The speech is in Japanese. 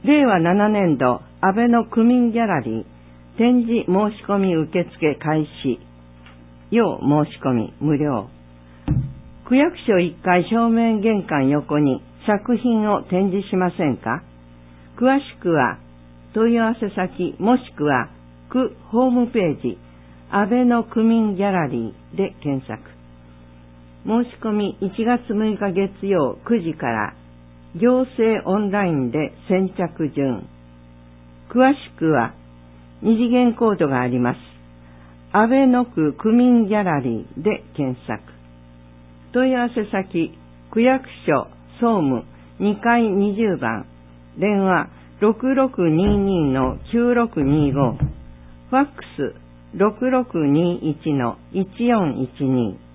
令和7年度安倍の区民ギャラリー展示申し込み受付開始。要申し込み無料。区役所1階正面玄関横に作品を展示しませんか？詳しくは問い合わせ先もしくは区ホームページ安倍の区民ギャラリーで検索。申し込み1月6日月曜9時から行政オンラインで先着順。詳しくは二次元コードがあります。安倍の区区民ギャラリーで検索。問い合わせ先区役所総務2階20番電話6622-9625ファックス6621-1412